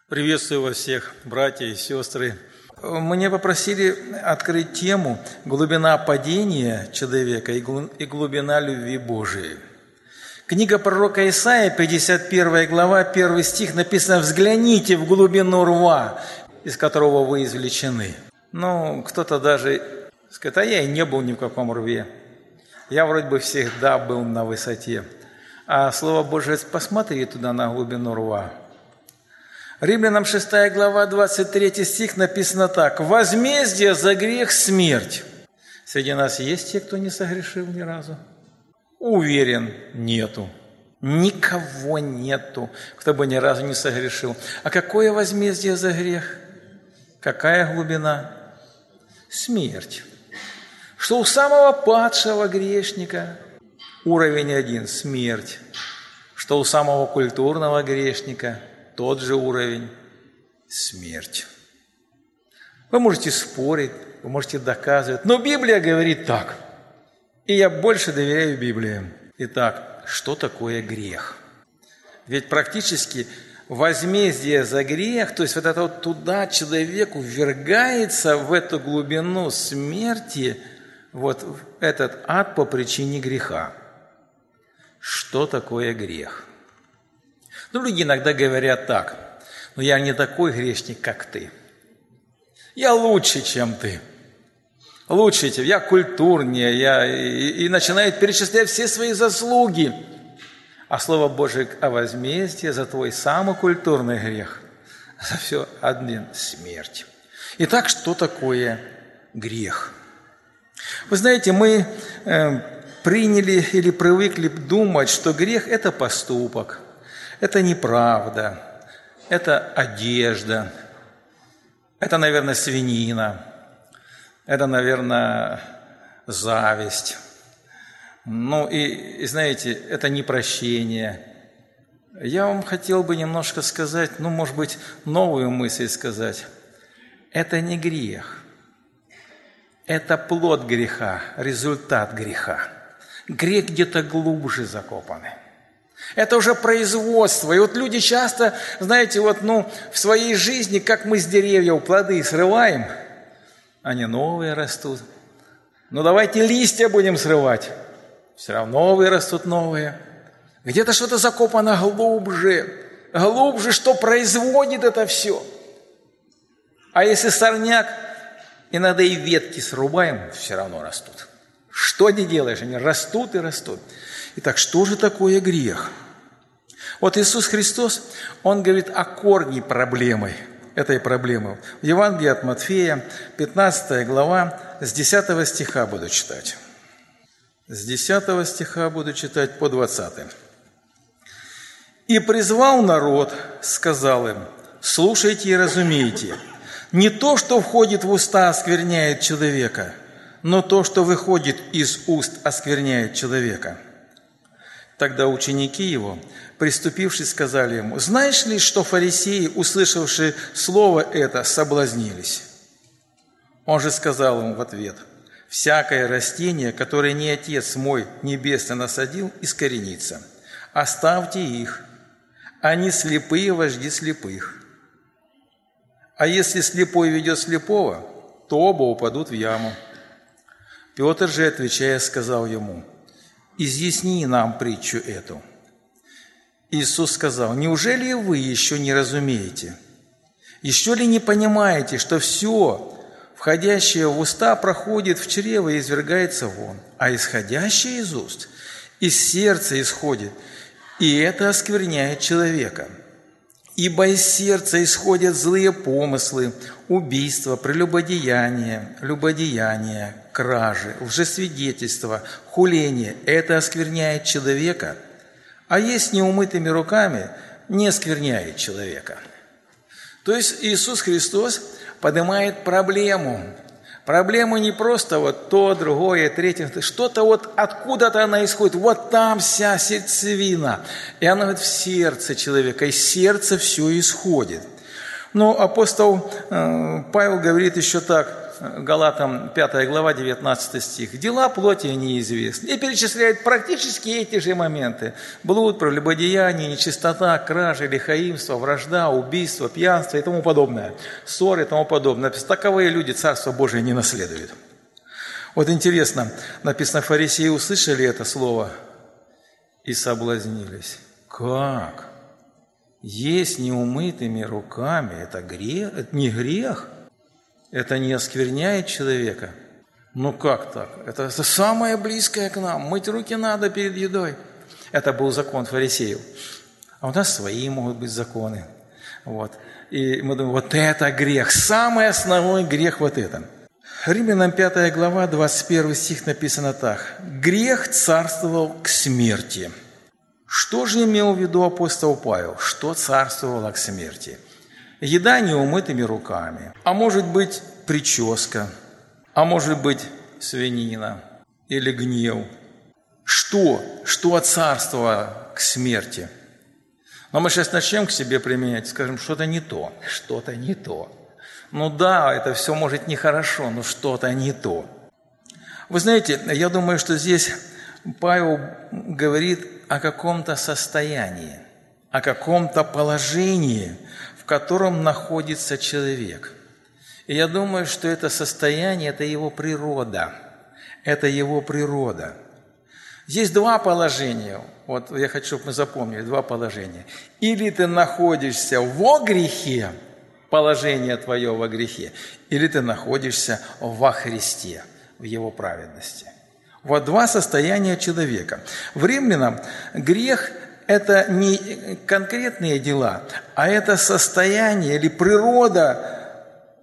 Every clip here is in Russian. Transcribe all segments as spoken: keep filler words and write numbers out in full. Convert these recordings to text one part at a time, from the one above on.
Приветствую вас всех, братья и сестры. Мне попросили открыть тему «Глубина падения человека и глубина любви Божией». Книга пророка Исаии, пятьдесят первая глава, первый стих, написано: «Взгляните в глубину рва, из которого вы извлечены». Ну, кто-то даже скажет: а я и не был ни в каком рве. Я вроде бы всегда был на высоте. А Слово Божие: посмотри туда, на глубину рва. Римлянам шестая глава, двадцать третий стих написано так: «Возмездие за грех – смерть». Среди нас есть те, кто не согрешил ни разу? Уверен, нету. Никого нету, кто бы ни разу не согрешил. А какое возмездие за грех? Какая глубина? Смерть. Что у самого падшего грешника уровень один – смерть. Что у самого культурного грешника – тот же уровень – смерть. Вы можете спорить, вы можете доказывать, но Библия говорит так. И я больше доверяю Библии. Итак, что такое грех? Ведь практически возмездие за грех, то есть вот это вот туда человек ввергается, в эту глубину смерти, вот в этот ад по причине греха. Что такое грех? Ну, люди иногда говорят так: ну, я не такой грешник, как ты. Я лучше, чем ты. Лучше, чем я культурнее. Я... И, и начинают перечислять все свои заслуги. А Слово Божие о возмездии за твой самый культурный грех. За все один – смерть. Итак, что такое грех? Вы знаете, мы э, приняли или привыкли думать, что грех – это поступок. Это неправда, это одежда, это, наверное, свинина, это, наверное, зависть. Ну и, и, знаете, это непрощение. Я вам хотел бы немножко сказать, ну, может быть, новую мысль сказать. Это не грех, это плод греха, результат греха. Грех где-то глубже закопанный. Это уже производство. И вот люди часто, знаете, вот, ну, в своей жизни, как мы с деревьев плоды срываем, они новые растут. Ну, давайте листья будем срывать. Все равно вырастут новые. Где-то что-то закопано глубже. Глубже, что производит это все. А если сорняк, иногда и ветки срубаем, все равно растут. Что не делаешь, они растут и растут. Итак, что же такое грех? Вот Иисус Христос, Он говорит о корне проблемы, этой проблемы. В Евангелии от Матфея, пятнадцатая глава, с десятого стиха буду читать. С десятого стиха буду читать по двадцатый. «И призвал народ, сказал им: слушайте и разумейте, не то, что входит в уста, оскверняет человека, но то, что выходит из уст, оскверняет человека». Тогда ученики его, приступившись, сказали ему: «Знаешь ли, что фарисеи, услышавшие слово это, соблазнились?» Он же сказал им в ответ: «Всякое растение, которое не Отец мой Небесный насадил, искоренится. Оставьте их, они слепые вожди слепых. А если слепой ведет слепого, то оба упадут в яму». Петр же, отвечая, сказал ему: «Изъясни нам притчу эту». Иисус сказал: «Неужели и вы еще не разумеете? Еще ли не понимаете, что все, входящее в уста, проходит в чрево и извергается вон, а исходящее из уст из сердца исходит, и это оскверняет человека? Ибо из сердца исходят злые помыслы, убийства, прелюбодеяние, любодеяние, кражи, лжесвидетельство, хуление. Это оскверняет человека, а есть неумытыми руками не оскверняет человека». То есть Иисус Христос поднимает проблему. Проблему не просто вот то, другое, третье, что-то вот откуда-то она исходит. Вот там вся сердцевина. И она вот в сердце человека, из сердца все исходит. Но апостол э, Павел говорит еще так: Галатам пятая глава, девятнадцатый стих. «Дела плоти неизвестны». И перечисляет практически эти же моменты. Блуд, прелюбодеяние, нечистота, кража, лихаимство, вражда, убийство, пьянство и тому подобное. Ссоры и тому подобное. Таковые люди Царство Божие не наследуют. Вот интересно, написано, фарисеи услышали это слово и соблазнились. Как? Есть неумытыми руками – это грех? Это не грех? Это не оскверняет человека? Ну как так? Это, это самое близкое к нам. Мыть руки надо перед едой. Это был закон фарисеев. А у нас свои могут быть законы. Вот. И мы думаем, вот это грех. Самый основной грех вот это. Римлянам пятая глава, двадцать первый стих написано так. «Грех царствовал к смерти». Что же имел в виду апостол Павел? Что царствовало к смерти? Еда неумытыми руками, а может быть прическа, а может быть свинина или гнев. Что? Что царствовало к смерти? Но мы сейчас начнем к себе применять, скажем, что-то не то, что-то не то. Ну да, это все может нехорошо, но что-то не то. Вы знаете, я думаю, что здесь Павел говорит о каком-то состоянии, о каком-то положении, в котором находится человек. И я думаю, что это состояние – это его природа. Это его природа. Есть два положения. Вот я хочу, чтобы мы запомнили, два положения. Или ты находишься во грехе, положение твое во грехе, или ты находишься во Христе, в Его праведности. Вот два состояния человека. В Римлянам грех – это не конкретные дела, а это состояние или природа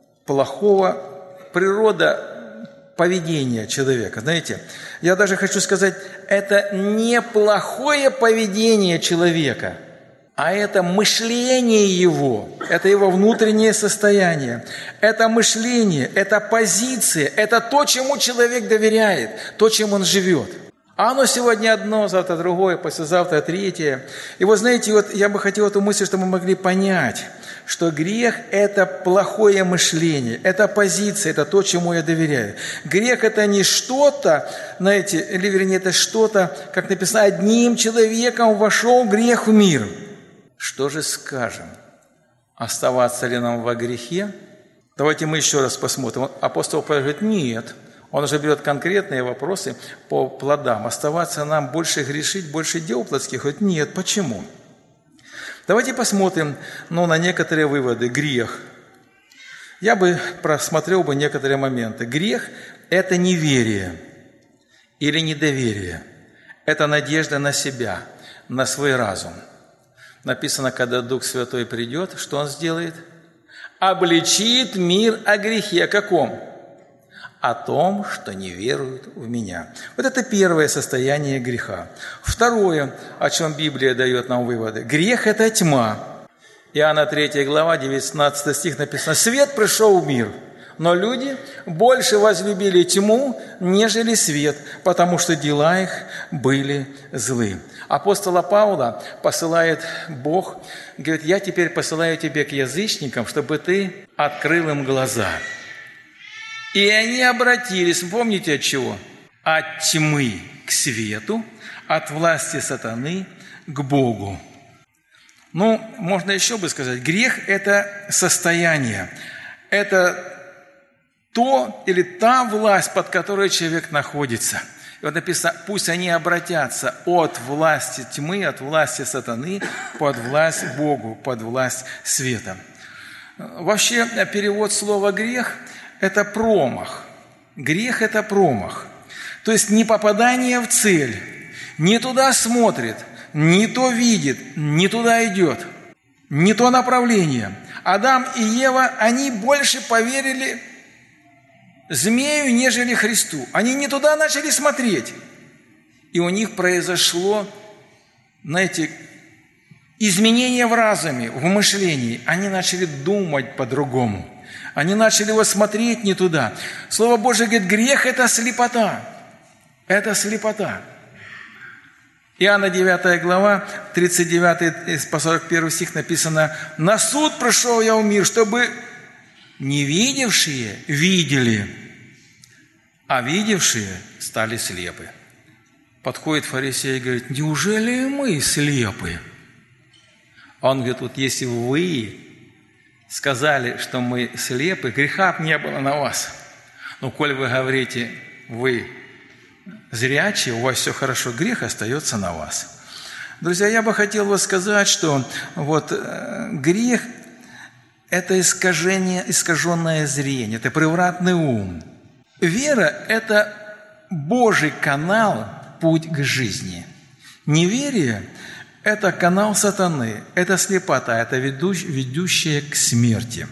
плохого, природа поведения человека. Знаете, я даже хочу сказать, это не плохое поведение человека, а это мышление его, это его внутреннее состояние, это мышление, это позиция, это то, чему человек доверяет, то, чем он живет. А оно сегодня одно, завтра другое, послезавтра третье. И вот знаете, вот я бы хотел эту мысль, чтобы мы могли понять, что грех – это плохое мышление, это позиция, это то, чему я доверяю. Грех – это не что-то, знаете, или вернее, это что-то, как написано, одним человеком вошел грех в мир. Что же скажем? Оставаться ли нам во грехе? Давайте мы еще раз посмотрим. Апостол Павел говорит, нет. Он уже берет конкретные вопросы по плодам. Оставаться нам больше грешить, больше дел плотских? Говорит, нет. Почему? Давайте посмотрим ну, на некоторые выводы. Грех. Я бы просмотрел бы некоторые моменты. Грех – это неверие или недоверие. Это надежда на себя, на свой разум. Написано, когда Дух Святой придет, что Он сделает? Обличит мир о грехе. О каком? О том, что не веруют в Меня. Вот это первое состояние греха. Второе, о чем Библия дает нам выводы. Грех – это тьма. Иоанна третья глава, девятнадцатый стих написано. «Свет пришел в мир, но люди больше возлюбили тьму, нежели свет, потому что дела их были злы». Апостола Павла посылает Бог, говорит, я теперь посылаю тебе к язычникам, чтобы ты открыл им глаза. И они обратились, помните от чего? От тьмы к свету, от власти сатаны к Богу. Ну, можно еще бы сказать, грех – это состояние, это то или та власть, под которой человек находится. И вот написано, пусть они обратятся от власти тьмы, от власти сатаны, под власть Богу, под власть света. Вообще, перевод слова «грех» – это промах. Грех – это промах. То есть не попадание в цель, не туда смотрит, не то видит, не туда идет, не то направление. Адам и Ева, они больше поверили змею, нежели Христу. Они не туда начали смотреть. И у них произошло, знаете, изменение в разуме, в мышлении. Они начали думать по-другому. Они начали его смотреть не туда. Слово Божие говорит, грех – это слепота. Это слепота. Иоанна девятая глава, тридцать девятый по сорок первый стих написано, «На суд пришел я в мир, чтобы не видевшие видели, а видевшие стали слепы. Подходит фарисей и говорит: неужели мы слепы? А он говорит: вот если вы сказали, что мы слепы, греха не было на вас. Но коль вы говорите, вы зрячие, у вас все хорошо, грех остается на вас. Друзья, я бы хотел вам сказать, что вот э, грех – это искажение, искаженное зрение, это превратный ум. Вера – это Божий канал, путь к жизни. Неверие – это канал сатаны, это слепота, это ведущая к смерти.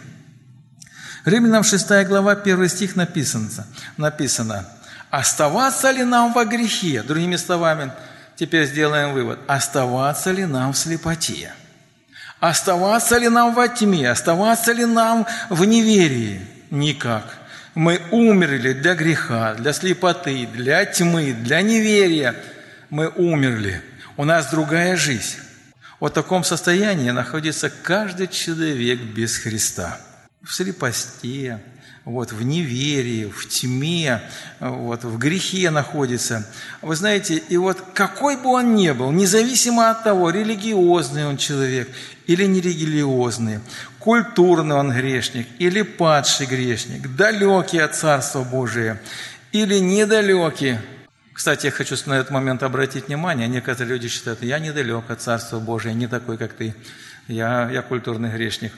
Римлянам шестая глава, первый стих написано, написано: «Оставаться ли нам во грехе?» Другими словами, теперь сделаем вывод. Оставаться ли нам в слепоте? Оставаться ли нам во тьме? Оставаться ли нам в неверии? Никак. Мы умерли для греха, для слепоты, для тьмы, для неверия. Мы умерли. У нас другая жизнь. Вот в таком состоянии находится каждый человек без Христа. В слепости, вот, в неверии, в тьме, вот, в грехе находится. Вы знаете, и вот какой бы он ни был, независимо от того, религиозный он человек или нерелигиозный, культурный он грешник или падший грешник, далекий от Царства Божия или недалекий. Кстати, я хочу на этот момент обратить внимание, некоторые люди считают: я недалек от Царства Божия, не такой, как ты, я, я культурный грешник.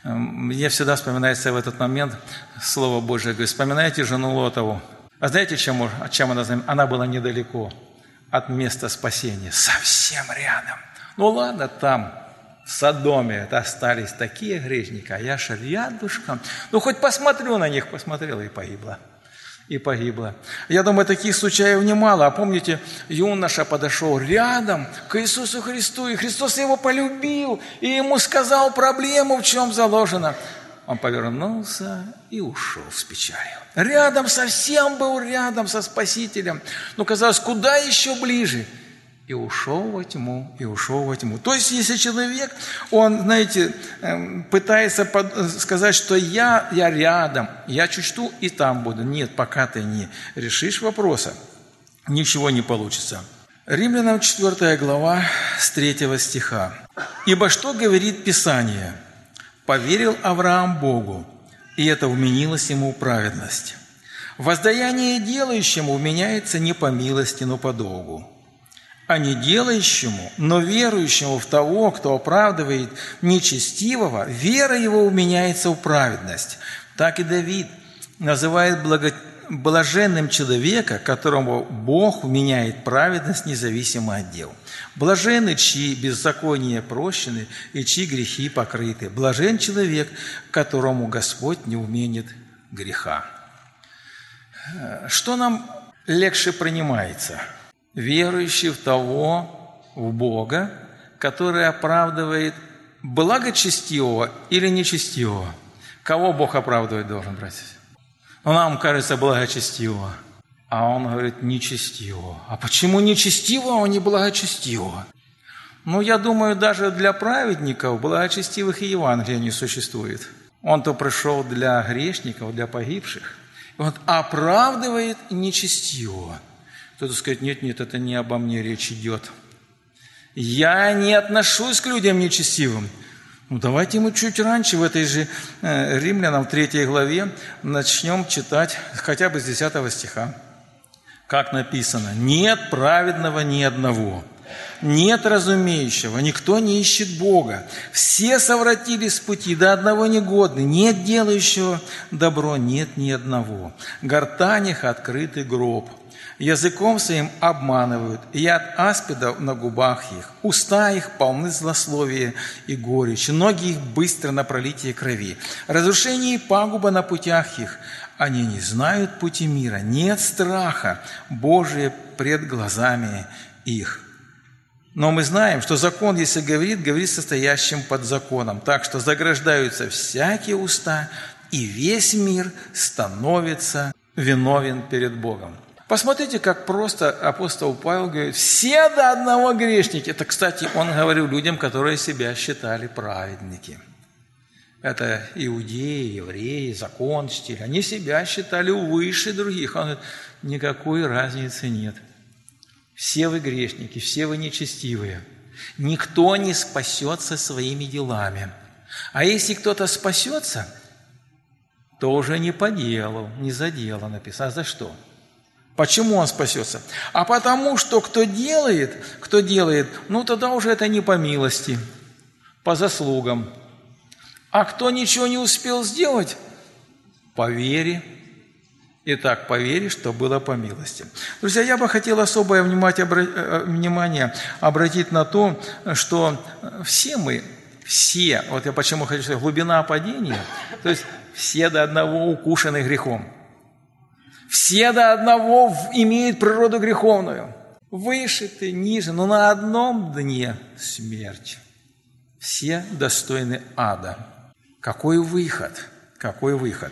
Мне всегда вспоминается в этот момент Слово Божие. Говорит: вспоминайте жену Лотову. А знаете, чем, чем она знаменит? Она была недалеко от места спасения, совсем рядом. Ну ладно, там, в Содоме, это остались такие грешники, а я же рядышком. Ну хоть посмотрю на них, посмотрела и погибла. И погибла. Я думаю, таких случаев немало. А помните, юноша подошел рядом к Иисусу Христу, и Христос его полюбил, и ему сказал проблему, в чем заложена. Он повернулся и ушел с печалью. Рядом, совсем был рядом со Спасителем. Но казалось, куда еще ближе. И ушел во тьму, и ушел во тьму. То есть, если человек, он, знаете, пытается сказать, что я, я рядом, я чуть что и там буду. Нет, пока ты не решишь вопроса, ничего не получится. Римлянам четвёртая глава, с третьего стиха. «Ибо что говорит Писание? Поверил Авраам Богу, и это вменилось ему праведность. Воздаяние делающему вменяется не по милости, но по долгу. А не делающему, но верующему в того, кто оправдывает нечестивого, вера его вменяется в праведность. Так и Давид называет благо... блаженным человека, которому Бог вменяет праведность независимо от дел. Блаженны, чьи беззакония прощены и чьи грехи покрыты. Блажен человек, которому Господь не вменит греха». Что нам легче принимается? Верующий в того, в Бога, который оправдывает благочестивого или нечестивого. Кого Бог оправдывать должен, братья? Ну, нам кажется благочестивого, а Он говорит нечестивого. А почему нечестивого, а не благочестивого? Ну, я думаю, даже для праведников благочестивых и Евангелия не существует. Он-то пришел для грешников, для погибших. И Он оправдывает нечестивого. Кто-то скажет: нет, нет, это не обо мне речь идет. Я не отношусь к людям нечестивым. Ну, давайте мы чуть раньше в этой же э, Римлянам третьей главе начнем читать хотя бы с десятого стиха. Как написано: «Нет праведного ни одного, нет разумеющего, никто не ищет Бога. Все совратились с пути, до одного негодны, нет делающего добро, нет ни одного. Гортань их открытый гроб». Языком своим обманывают, яд аспидов на губах их, уста их полны злословия и горечи, ноги их быстро на пролитие крови, разрушение и пагуба на путях их. Они не знают пути мира, нет страха Божия пред глазами их. Но мы знаем, что закон, если говорит, говорит состоящим под законом, так что заграждаются всякие уста, и весь мир становится виновен перед Богом. Посмотрите, как просто апостол Павел говорит: все до одного грешники. Это, кстати, он говорил людям, которые себя считали праведники. Это иудеи, евреи, закон чтили. Они себя считали выше других. Он говорит, никакой разницы нет. Все вы грешники, все вы нечестивые. Никто не спасется своими делами. А если кто-то спасется, то уже не по делу, не за дело написано. А за что? Почему он спасется? А потому что кто делает, кто делает, ну тогда уже это не по милости, по заслугам. А кто ничего не успел сделать, по вере. Итак, по вере, что было по милости. Друзья, я бы хотел особое внимание обратить на то, что все мы, все, вот я почему хочу сказать, глубина падения, то есть все до одного укушены грехом. Все до одного имеют природу греховную. Выше ты, ниже, но на одном дне смерть. Все достойны ада. Какой выход? Какой выход?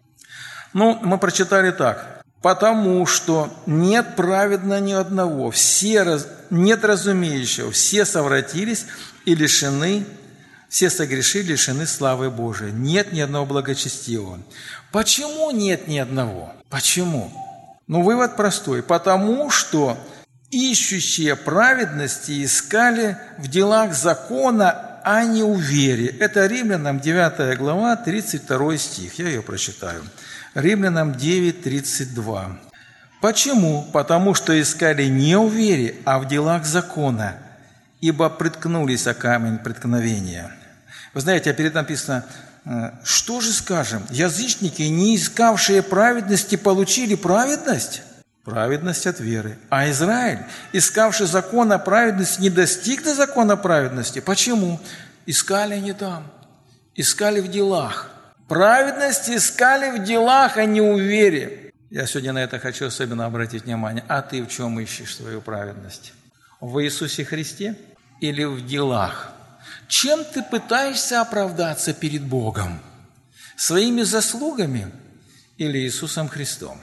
Ну, мы прочитали так. «Потому что нет праведного ни одного, все раз... нет разумеющего, все совратились и лишены, все согрешили, лишены славы Божией. Нет ни одного благочестивого». Почему нет ни одного? Почему? Ну, вывод простой. Потому что ищущие праведности искали в делах закона, а не в вере. Это Римлянам девятая глава, тридцать второй стих. Я ее прочитаю. Римлянам девять, тридцать два. Почему? Потому что искали не в вере, а в делах закона, ибо приткнулись о камень преткновения. Вы знаете, а перед написано, что же скажем? Язычники, не искавшие праведности, получили праведность? Праведность от веры. А Израиль, искавший закона праведности, не достиг до закона праведности. Почему? Искали не там, искали в делах. Праведность искали в делах, а не в вере. Я сегодня на это хочу особенно обратить внимание. А ты в чем ищешь свою праведность? В Иисусе Христе или в делах? Чем ты пытаешься оправдаться перед Богом? Своими заслугами или Иисусом Христом?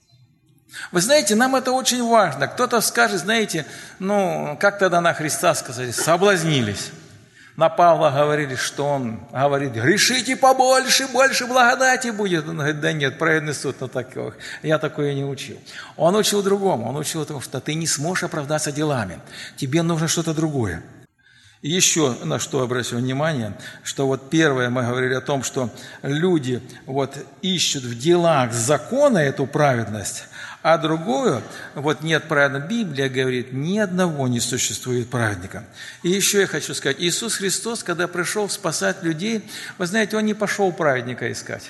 Вы знаете, нам это очень важно. Кто-то скажет, знаете, ну, как тогда на Христа сказали, соблазнились. На Павла говорили, что он говорит, грешите побольше, больше благодати будет. Он говорит, да нет, праведный суд на таких. Я такое не учил. Он учил другому. Он учил тому, что ты не сможешь оправдаться делами. Тебе нужно что-то другое. И еще на что обратил внимание, что вот первое мы говорили о том, что люди вот ищут в делах закона эту праведность, а другую, вот нет праведного. Библия говорит, ни одного не существует праведника. И еще я хочу сказать, Иисус Христос, когда пришел спасать людей, вы знаете, Он не пошел праведника искать.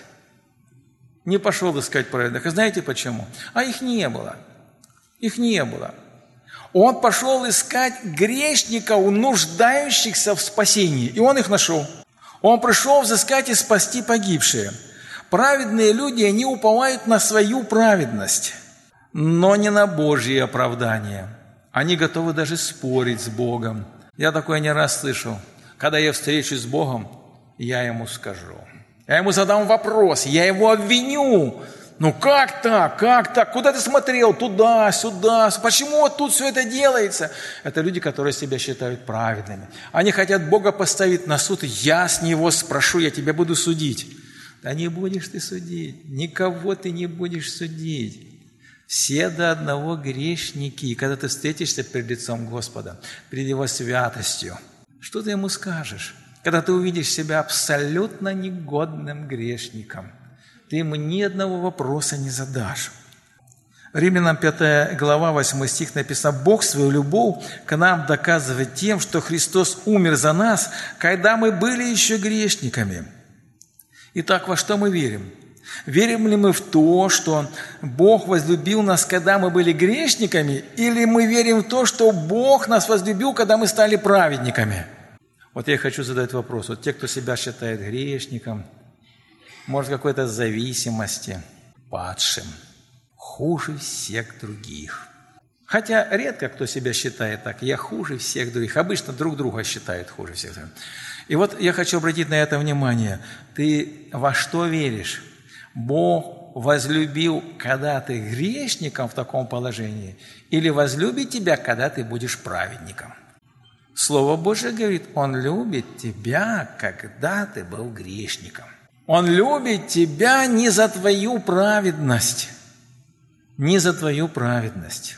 Не пошел искать праведника. Знаете почему? А их не было. Их не было. Он пошел искать грешников, нуждающихся в спасении. И Он их нашел. Он пришел взыскать и спасти погибшие. Праведные люди, они уповают на свою праведность, но не на Божье оправдание. Они готовы даже спорить с Богом. Я такое не раз слышал. Когда я встречусь с Богом, я Ему скажу. Я Ему задам вопрос, я Его обвиню. Ну как так? Как так? Куда ты смотрел? Туда, сюда. Почему вот тут все это делается? Это люди, которые себя считают праведными. Они хотят Бога поставить на суд. Я с Него спрошу, я тебя буду судить. Да не будешь ты судить. Никого ты не будешь судить. Все до одного грешники. И когда ты встретишься перед лицом Господа, перед Его святостью, что ты Ему скажешь? Когда ты увидишь себя абсолютно негодным грешником, ты Ему ни одного вопроса не задашь. Римлянам пятая глава, восьмой стих написано, «Бог свою любовь к нам доказывает тем, что Христос умер за нас, когда мы были еще грешниками». Итак, во что мы верим? Верим ли мы в то, что Бог возлюбил нас, когда мы были грешниками, или мы верим в то, что Бог нас возлюбил, когда мы стали праведниками? Вот я хочу задать вопрос. Вот те, кто себя считает грешником, может, какой-то зависимости, падшим, хуже всех других. Хотя редко кто себя считает так. Я хуже всех других. Обычно друг друга считают хуже всех других. И вот я хочу обратить на это внимание. Ты во что веришь? Бог возлюбил, когда ты грешником в таком положении, или возлюбит тебя, когда ты будешь праведником? Слово Божие говорит, Он любит тебя, когда ты был грешником. Он любит тебя не за твою праведность, не за твою праведность.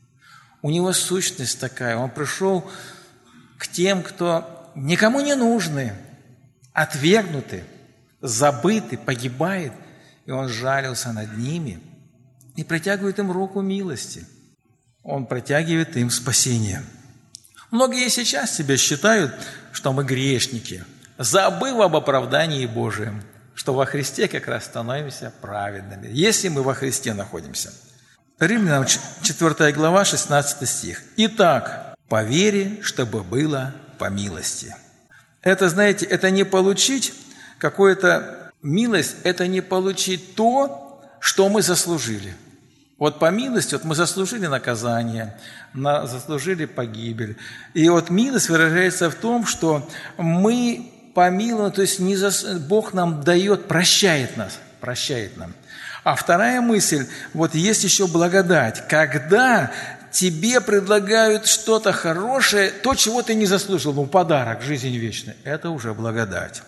У Него сущность такая. Он пришел к тем, кто никому не нужны, отвергнуты, забыты, погибает. И Он жалился над ними и протягивает им руку милости. Он протягивает им спасение. Многие сейчас себя считают, что мы грешники, забыв об оправдании Божием, что во Христе как раз становимся праведными, если мы во Христе находимся. Римлянам четвёртая глава, шестнадцатый стих. «Итак, по вере, чтобы было по милости». Это, знаете, это не получить какую-то милость, это не получить то, что мы заслужили. Вот по милости, вот мы заслужили наказание, на, заслужили погибель. И вот милость выражается в том, что мы помилованы, то есть не зас... Бог нам дает, прощает нас, прощает нам. А вторая мысль, вот есть еще благодать. Когда тебе предлагают что-то хорошее, то, чего ты не заслужил, ну, подарок, жизнь вечная, это уже благодать.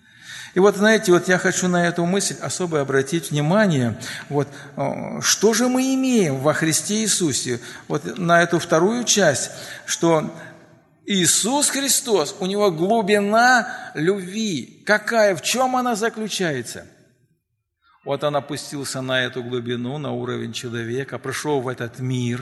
И вот, знаете, вот я хочу на эту мысль особо обратить внимание, вот, что же мы имеем во Христе Иисусе, вот на эту вторую часть, что Иисус Христос, у Него глубина любви. Какая, в чем она заключается? Вот Он опустился на эту глубину, на уровень человека, пришел в этот мир,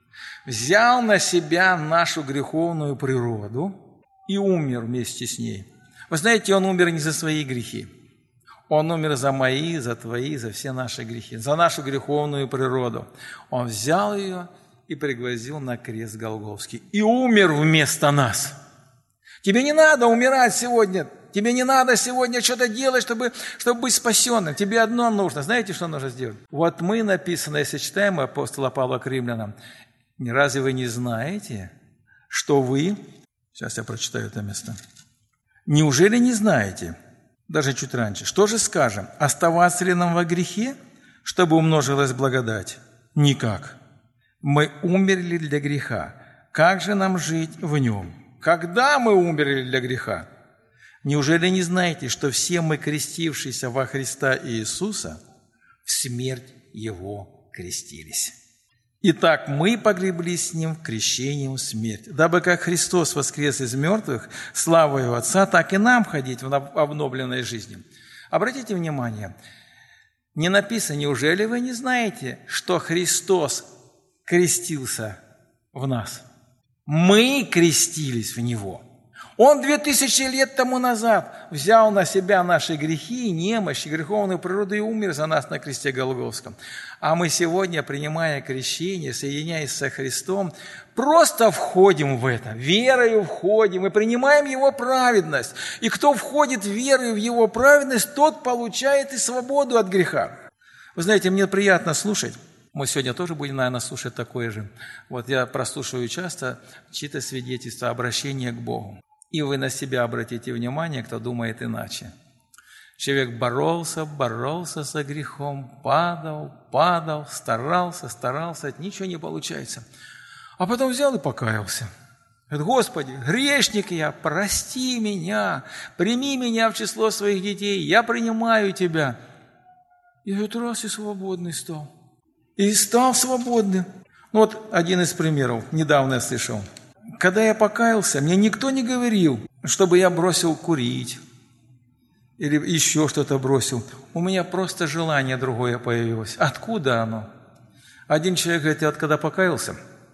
взял на себя нашу греховную природу и умер вместе с ней. Вы знаете, Он умер не за свои грехи. Он умер за мои, за твои, за все наши грехи, за нашу греховную природу. Он взял ее и пригвоздил на крест Голгофский. И умер вместо нас. Тебе не надо умирать сегодня. Тебе не надо сегодня что-то делать, чтобы, чтобы быть спасенным. Тебе одно нужно. Знаете, что нужно сделать? Вот мы, написано, если читаем апостола Павла к римлянам, разве вы не знаете, что вы... Сейчас я прочитаю это место. Неужели не знаете, даже чуть раньше, что же скажем, оставаться ли нам во грехе, чтобы умножилась благодать? Никак. Мы умерли для греха. Как же нам жить в нем? Когда мы умерли для греха? Неужели не знаете, что все мы, крестившиеся во Христа Иисуса, в смерть Его крестились? Итак, мы погреблись с Ним крещением в смерть, дабы как Христос воскрес из мертвых славою Отца, так и нам ходить в обновленной жизни. Обратите внимание, не написано, неужели вы не знаете, что Христос крестился в нас? Мы крестились в Него. Он две тысячи лет тому назад взял на себя наши грехи, немощи, греховную природу и умер за нас на кресте Голгофском. А мы сегодня, принимая крещение, соединяясь со Христом, просто входим в это, верою входим и принимаем Его праведность. И кто входит верою в Его праведность, тот получает и свободу от греха. Вы знаете, мне приятно слушать. Мы сегодня тоже будем, наверное, слушать такое же. Вот я прослушиваю часто чьи-то свидетельства, обращения к Богу. И вы на себя обратите внимание, кто думает иначе. Человек боролся, боролся со грехом, падал, падал, старался, старался, ничего не получается. А потом взял и покаялся. Говорит: Господи, грешник я, прости меня, прими меня в число своих детей, я принимаю Тебя. И говорит, раз и свободный стал. И стал свободным. Ну вот один из примеров, недавно я слышал. Когда я покаялся, мне никто не говорил, чтобы я бросил курить или еще что-то бросил. У меня просто желание другое появилось. Откуда оно? Один человек говорит, я вот когда покаялся,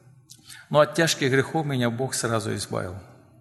но от тяжких грехов меня Бог сразу избавил.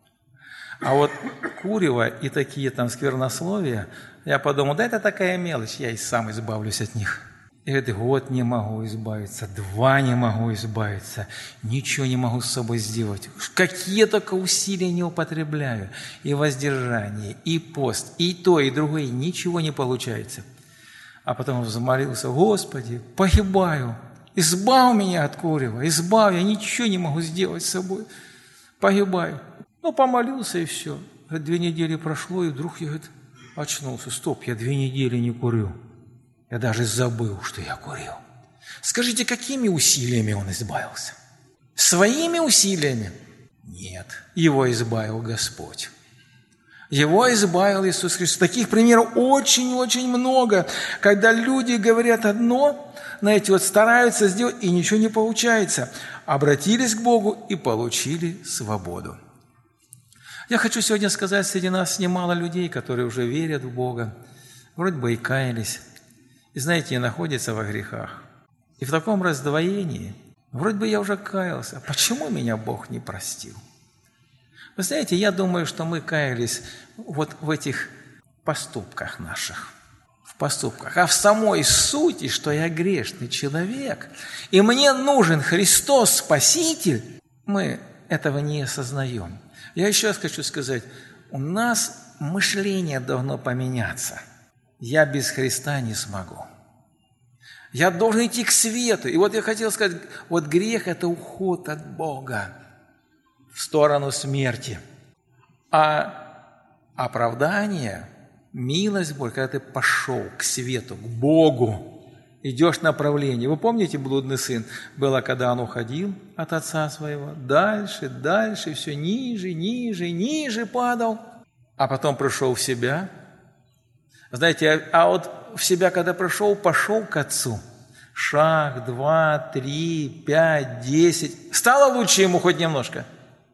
А вот курево и такие там сквернословия, я подумал, да это такая мелочь, я и сам избавлюсь от них. И говорит, год не могу избавиться, два не могу избавиться, ничего не могу с собой сделать. Какие только усилия не употребляю, и воздержание, и пост, и то, и другое, ничего не получается. А потом взмолился, Господи, погибаю, избавь меня от курева, избавь, я ничего не могу сделать с собой, погибаю. Ну, помолился и все. Две недели прошло, и вдруг я говорит, очнулся, стоп, я две недели не курю. Я даже забыл, что я курил. Скажите, какими усилиями он избавился? Своими усилиями? Нет, его избавил Господь. Его избавил Иисус Христос. Таких примеров очень-очень много, когда люди говорят одно, знаете, вот стараются сделать, и ничего не получается. Обратились к Богу и получили свободу. Я хочу сегодня сказать, среди нас немало людей, которые уже верят в Бога, вроде бы и каялись, и, знаете, и находятся во грехах. И в таком раздвоении, вроде бы я уже каялся, почему меня Бог не простил? Вы знаете, я думаю, что мы каялись вот в этих поступках наших, в поступках, а в самой сути, что я грешный человек, и мне нужен Христос Спаситель, мы этого не осознаем. Я еще раз хочу сказать, у нас мышление должно поменяться. Я без Христа не смогу. Я должен идти к свету. И вот я хотел сказать, вот грех – это уход от Бога в сторону смерти. А оправдание, милость Божья, когда ты пошел к свету, к Богу, идешь в направлении. Вы помните, блудный сын? Было, когда он уходил от отца своего, дальше, дальше, все ниже, ниже, ниже падал, а потом пришел в себя. Знаете, а вот в себя, когда пришел, пошел к отцу. Шаг, два, три, пять, десять. Стало лучше ему хоть немножко?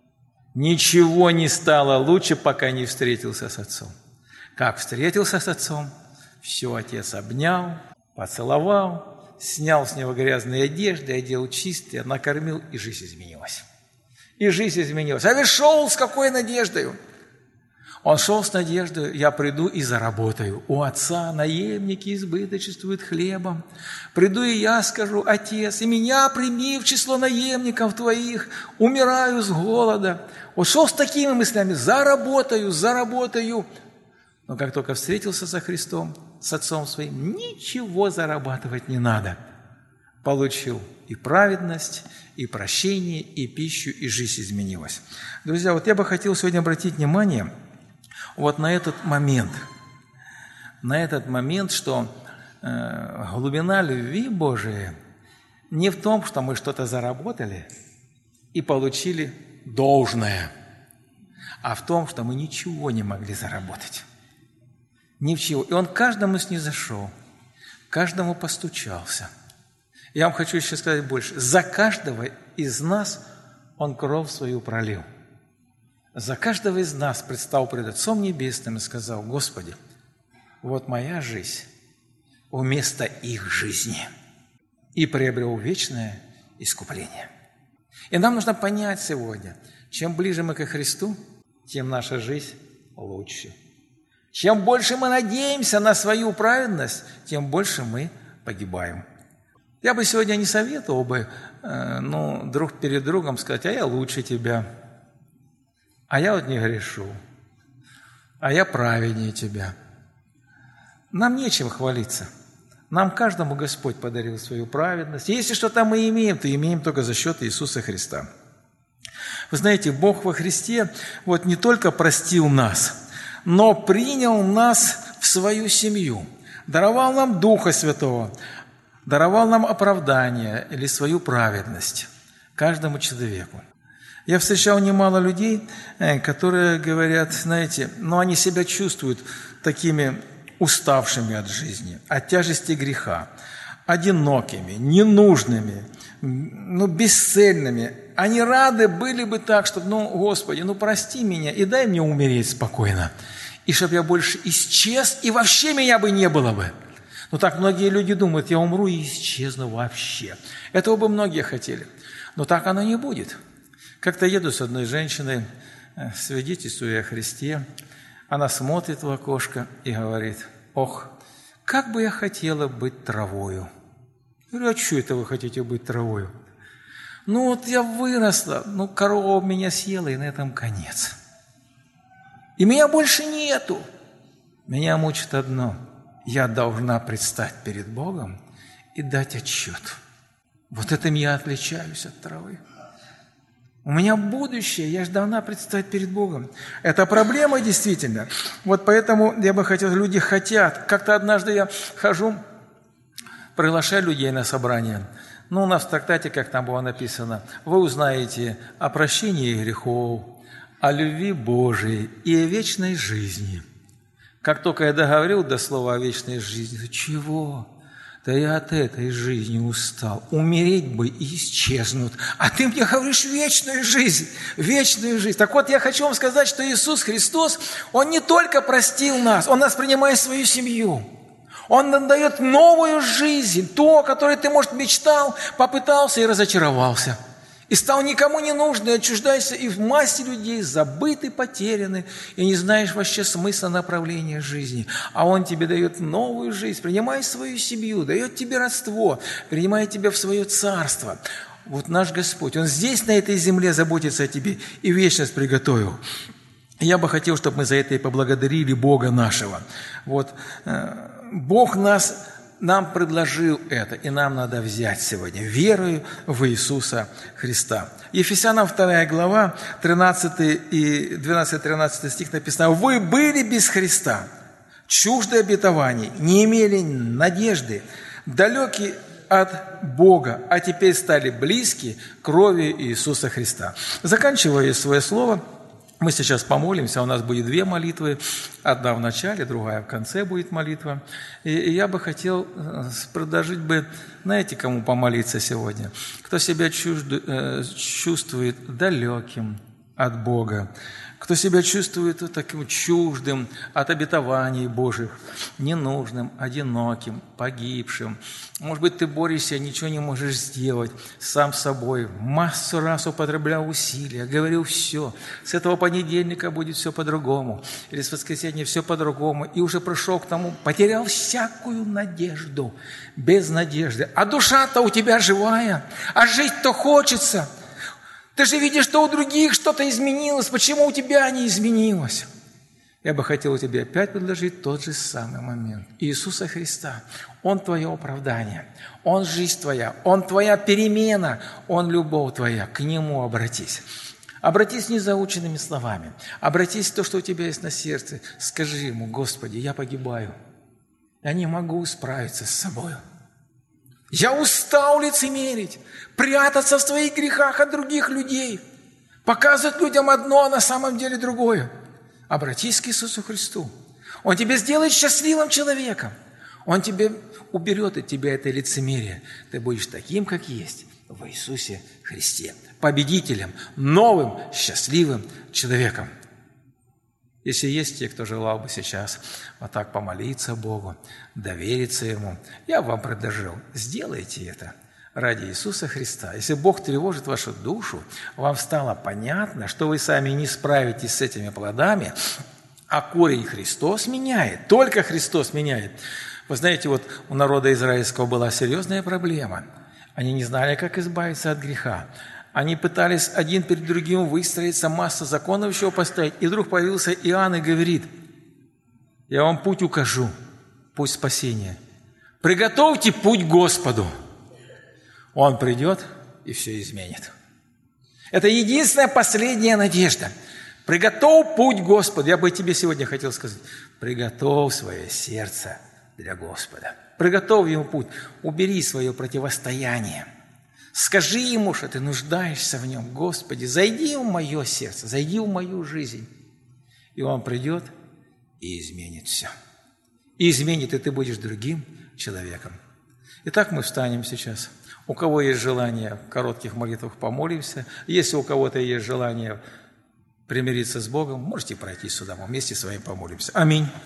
Ничего не стало лучше, пока не встретился с отцом. Как встретился с отцом, все отец обнял, поцеловал, снял с него грязные одежды, одел чистые, накормил, и жизнь изменилась. И жизнь изменилась. А ведь шел с какой надеждой? Он шел с надеждой: я приду и заработаю. У отца наемники избыточествуют хлебом. Приду и я скажу: Отец, и меня прими в число наемников твоих, умираю с голода. Вот шел с такими мыслями: заработаю, заработаю. Но как только встретился со Христом, с Отцом Своим, ничего зарабатывать не надо. Получил и праведность, и прощение, и пищу, и жизнь изменилась. Друзья, вот я бы хотел сегодня обратить внимание вот на этот момент, на этот момент, что э, глубина любви Божией не в том, что мы что-то заработали и получили должное, а в том, что мы ничего не могли заработать. Ничего. И Он каждому снизошел, каждому постучался. Я вам хочу еще сказать больше. За каждого из нас Он кровь свою пролил. За каждого из нас предстал пред Отцом Небесным и сказал: Господи, вот моя жизнь вместо их жизни, и приобрел вечное искупление. И нам нужно понять сегодня, чем ближе мы ко Христу, тем наша жизнь лучше. Чем больше мы надеемся на свою праведность, тем больше мы погибаем. Я бы сегодня не советовал бы, э, ну, друг перед другом сказать: а я лучше тебя, а я вот не грешу, а я праведнее тебя. Нам нечем хвалиться. Нам каждому Господь подарил свою праведность. И если что-то мы имеем, то имеем только за счет Иисуса Христа. Вы знаете, Бог во Христе вот не только простил нас, но принял нас в свою семью, даровал нам Духа Святого, даровал нам оправдание или свою праведность каждому человеку. Я встречал немало людей, которые говорят, знаете, ну они себя чувствуют такими уставшими от жизни, от тяжести греха, одинокими, ненужными, ну, бесцельными. Они рады были бы так, чтобы, ну, Господи, ну, прости меня и дай мне умереть спокойно. И чтобы я больше исчез, и вообще меня бы не было бы. Но так многие люди думают: я умру и исчезну вообще. Этого бы многие хотели. Но так оно не будет. Как-то еду с одной женщиной, свидетельствуя о Христе. Она смотрит в окошко и говорит: ох, как бы я хотела быть травою. Я говорю: а что это вы хотите быть травою? Ну вот я выросла, ну корова меня съела, и на этом конец. И меня больше нету. Меня мучит одно: я должна предстать перед Богом и дать отчет. Вот этим я отличаюсь от травы. У меня будущее, я же должна предстать перед Богом. Это проблема действительно. Вот поэтому я бы хотел, люди хотят. Как-то однажды я хожу, приглашаю людей на собрание. Ну, у нас в трактате, как там было написано, вы узнаете о прощении грехов, о любви Божией и о вечной жизни. Как только я договорил до слова о вечной жизни, то чего? Да я от этой жизни устал. Умереть бы и исчезнуть. А ты мне говоришь вечную жизнь, вечную жизнь. Так вот, я хочу вам сказать, что Иисус Христос, Он не только простил нас, Он нас принимает в свою семью. Он нам дает новую жизнь, то, о которой ты, может, мечтал, попытался и разочаровался. И стал никому не нужным, отчуждаешься и в массе людей, забыты, потеряны, и не знаешь вообще смысла направления жизни. А Он тебе дает новую жизнь, принимает свою семью, дает тебе родство, принимает тебя в свое царство. Вот наш Господь, Он здесь, на этой земле, заботится о тебе и вечность приготовил. Я бы хотел, чтобы мы за это и поблагодарили Бога нашего. Вот, Бог нас... Нам предложил это, и нам надо взять сегодня, верою в Иисуса Христа. Ефесянам вторая глава, тринадцатый и двенадцатый-тринадцатый стих написано: «Вы были без Христа, чужды обетований, не имели надежды, далеки от Бога, а теперь стали близки крови Иисуса Христа». Заканчивая свое слово, мы сейчас помолимся, у нас будет две молитвы, одна в начале, другая в конце будет молитва. И я бы хотел предложить бы, знаете, кому помолиться сегодня? Кто себя чувствует далеким от Бога, кто себя чувствует таким чуждым от обетований Божьих, ненужным, одиноким, погибшим. Может быть, ты борешься, ничего не можешь сделать сам с собой. Массу раз употреблял усилия, говорил все. С этого понедельника будет все по-другому. Или с воскресенья все по-другому. И уже пришел к тому, потерял всякую надежду, без надежды. А душа-то у тебя живая, а жить-то хочется. Ты же видишь, что у других что-то изменилось. Почему у тебя не изменилось? Я бы хотел тебе опять предложить тот же самый момент. Иисуса Христа. Он твое оправдание. Он жизнь твоя. Он твоя перемена. Он любовь твоя. К Нему обратись. Обратись незаученными словами. Обратись в то, что у тебя есть на сердце. Скажи Ему: Господи, я погибаю. Я не могу справиться с собой. Я устал лицемерить, прятаться в своих грехах от других людей, показывать людям одно, а на самом деле другое. Обратись к Иисусу Христу. Он тебя сделает счастливым человеком. Он тебе уберет от тебя это лицемерие. Ты будешь таким, как есть, в Иисусе Христе. Победителем, новым, счастливым человеком. Если есть те, кто желал бы сейчас вот так помолиться Богу, довериться Ему, я вам предложил, сделайте это ради Иисуса Христа. Если Бог тревожит вашу душу, вам стало понятно, что вы сами не справитесь с этими плодами, а корень Христос меняет, только Христос меняет. Вы знаете, вот у народа израильского была серьезная проблема. Они не знали, как избавиться от греха. Они пытались один перед другим выстроиться, массу законов еще поставить. И вдруг появился Иоанн и говорит: я вам путь укажу, путь спасения. Приготовьте путь Господу. Он придет и все изменит. Это единственная последняя надежда. Приготовь путь Господу. Я бы тебе сегодня хотел сказать: приготовь свое сердце для Господа. Приготовь Ему путь. Убери свое противостояние. Скажи Ему, что ты нуждаешься в Нем. Господи, зайди в мое сердце, зайди в мою жизнь. И Он придет и изменит все. И изменит, и ты будешь другим человеком. Итак, мы встанем сейчас. У кого есть желание в коротких молитвах, помолимся. Если у кого-то есть желание примириться с Богом, можете пройти сюда, мы вместе с вами помолимся. Аминь.